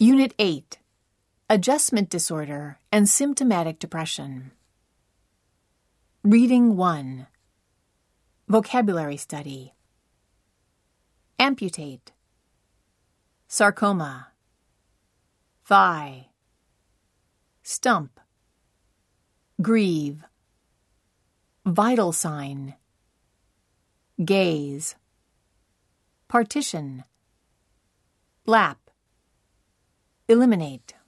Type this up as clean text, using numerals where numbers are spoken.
Unit 8. Adjustment Disorder and Symptomatic Depression. Reading 1. Vocabulary Study. Amputate. Sarcoma. Thigh. Stump. Grieve. Vital sign. Gaze. Partition. Lap. Eliminate.